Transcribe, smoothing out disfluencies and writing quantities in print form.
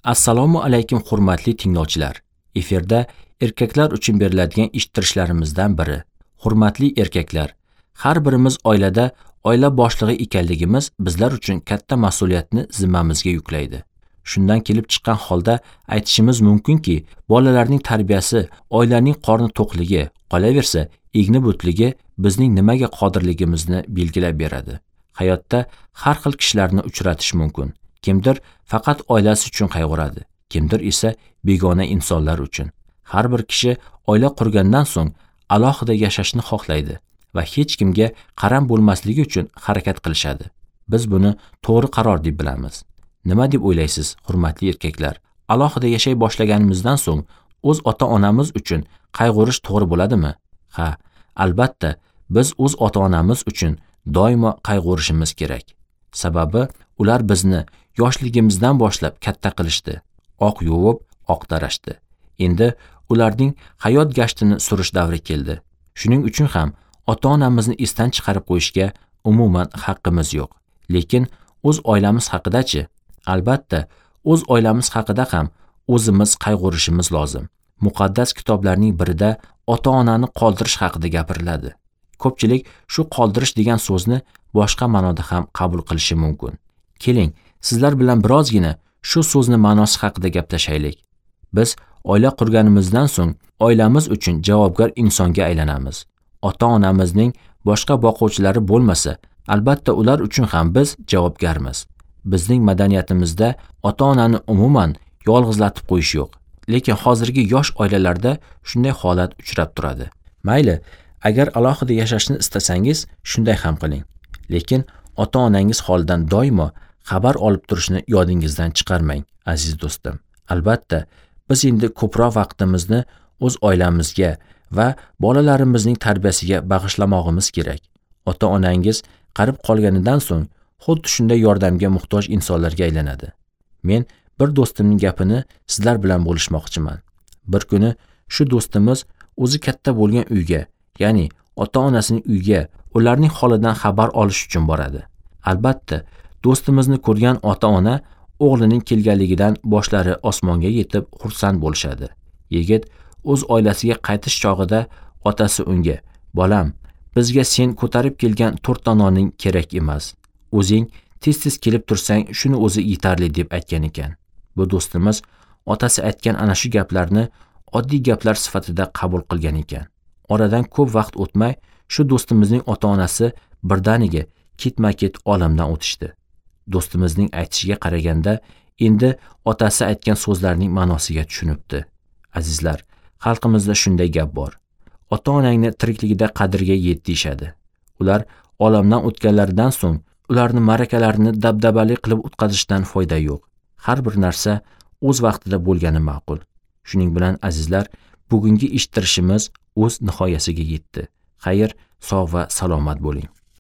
Assalomu alaykum hurmatli tinglovchilar. Efirda erkaklar uchun beriladigan eshittirishlarimizdan biri. Hurmatli erkaklar, har birimiz oilada oila boshlig'i ekanligimiz bizlar uchun katta mas'uliyatni zimmamizga yuklaydi. Shundan kelib chiqqan holda aytishimiz mumkinki, bolalarning tarbiyasi, oilaning qorni to'qligi, qolaversa, egni butligi bizning nimaga qodirligimizni belgilab beradi. Hayotda har xil kishilarni uchratish mumkin. Kimdir faqat oilasi uchun qayg'uradi, kimdir esa begona insonlar uchun. Har bir kishi oila qurgandan so'ng alohida yashashni xohlaydi va hech kimga qaram bo'lmasligi uchun harakat qilishadi. Biz buni to'g'ri qaror deb bilamiz. Nima deb o'ylaysiz, hurmatli erkaklar? Alohida yashay boshlaganimizdan so'ng o'z ota-onamiz uchun qayg'urish to'g'ri bo'ladimi? Ha, albatta, biz o'z ota-onamiz uchun doimo qayg'urishimiz kerak. Sababi ular bizni yoshligimizdan boshlab katta qilishdi. Oq yuvib, oq tarashdi. Endi ularning hayot gashtini surish davri keldi. Shuning uchun ham ota-onamizni esdan chiqarib qo'yishga umuman haqqimiz yo'q. Lekin o'z oilamiz haqida-chi? Albatta, o'z oilamiz haqida ham o'zimiz qayg'urishimiz lozim. Muqaddas kitoblarning birida ota-onani qoldirish haqida gapiriladi. Ko'pchilik shu qoldirish degan so'zni boshqa ma'noda ham qabul qilishi mumkin. Keling, sizlar bilan birozgina shu so'zni ma'nosi haqida gaplashaylik. Biz oila qurganimizdan so'ng oilamiz uchun javobgar insonga aylanamiz. Ota-onamizning boshqa boquvchilari bo'lmasa, albatta ular uchun ham biz javobgarmiz. Bizning madaniyatimizda ota-onani umuman yolg'izlatib qo'yish yo'q. Lekin hozirgi yosh oilalarda shunday holat uchrab turadi. Mayli, agar alohida yashashni istasangiz, shunday ham qiling. Lekin ota-onangiz holidan doimo xabar olib turishni yodingizdan chiqarmang, aziz do'stim. Albatta, biz endi ko'proq vaqtimizni o'z oilamizga va bolalarimizning tarbiyasiga bag'ishlamog'imiz kerak. Ota-onangiz qarib qolganidan so'ng xuddi shunday yordamga muhtoj insonlarga aylanadi. Men bir do'stimning gapini sizlar bilan bo'lishmoqchiman. Bir kuni shu do'stimiz o'zi katta bo'lgan uyga, ya'ni ota-onasining uyiga, ularning holidan xabar olish uchun boradi. Albatta, do'stimizni ko'rgan ota-ona o'g'lining kelganligidan boshlari osmonga yetib xursand bo'lishadi. Yigit o'z oilasiga qaytish chog'ida otasi unga: "Bolam, bizga sen ko'tarib kelgan 4 ta noning kerak emas. O'zing tez-tez kelib tursang, shuni o'zi yetarli" deb aytgan ekan. Bu do'stimiz otasi aytgan ana shu gaplarni oddiy gaplar sifatida qabul qilgan ekan. Oradan ko'p vaqt o'tmay shu do'stimizning ota-onasi birdaniga ketma-ket olamdan o'tishdi. Do'stimizning aytishiga qaraganda endi otasi aytgan so'zlarning ma'nosiga tushunibdi. Azizlar, xalqimizda shunday gap bor. Ota-onangni tirikligida qadriga yet deyshadi. Ular olamdan o'tganlaridan so'ng ularni ma'rakalarini dabdabali qilib o'tkazishdan foyda yo'q. Har bir narsa o'z vaqtida bo'lgani ma'qul. Shuning bilan azizlar, bugungi eshittirishimiz o'z nihoyasiga yetdi. Xayr, sog' va salomat bo'ling.